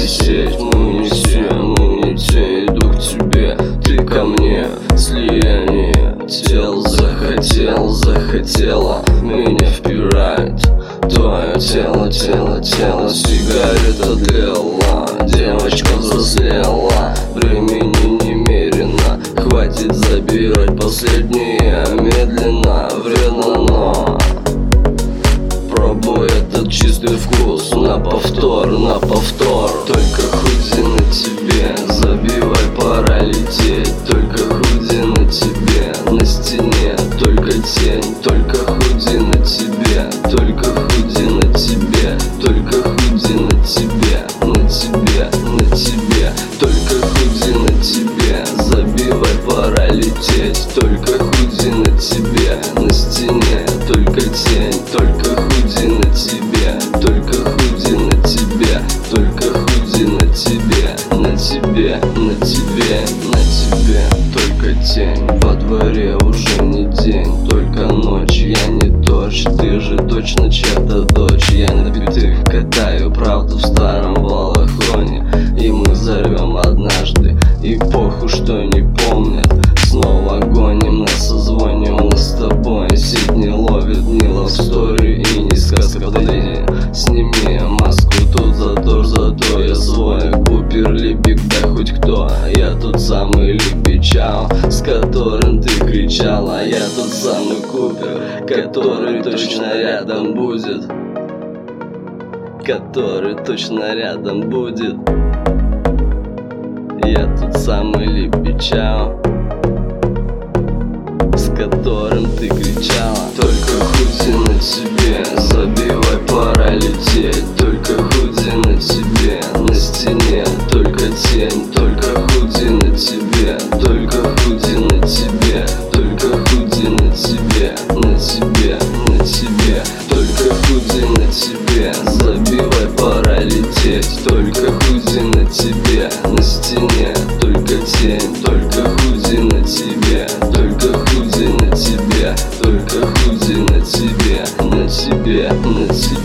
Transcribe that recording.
висеть. Мы не те, иду к тебе, ты ко мне. Слияние тел, захотела меня впирает твое тело, сигарета тлела, девочка взрослела, времени немерено, хватит забирать последнее, медленно, вредно, но пробуй этот чистый вкус на повтор, только худи на тебе, забивай, пора лететь, только худи на тебе, на стене, только тень, только худи на тебе, только худи на тебе, только худи на тебе, только худи на тебе, забивай, пора лететь, только худи на тебе, на стене, только тень, только худи на тебе, только худи на тебе, только худи на тебе, только тень. Во дворе уже не день, только ночь, я не дождь, ты же точно чья-то дочь. Я на битых катаю правду в старом балахоне, и мы взорвем однажды, и похуй, что не помнят. Снова гоним на созвоне, мы с тобой. Сеть не ловит ни love story и ни сказка вдали. Сними маску, тут зато я свой. Купер, Либик, да хоть кто. Я тот самый Либичау, с которым ты кричала. Я тот самый Купер, который точно рядом будет, который точно рядом будет. Я тот самый Либичау, с которым ты кричала. Только худи на тебе, забивай, пора лететь, только худи на тебе, на стене, только тень, только худи на тебе, только худи на тебе, только худи на тебе, только худи на тебе, забивай, пора лететь, только худи на тебе, на стене, только тень, только худи на тебе, только худи на тебе, только худи на тебе, на тебе.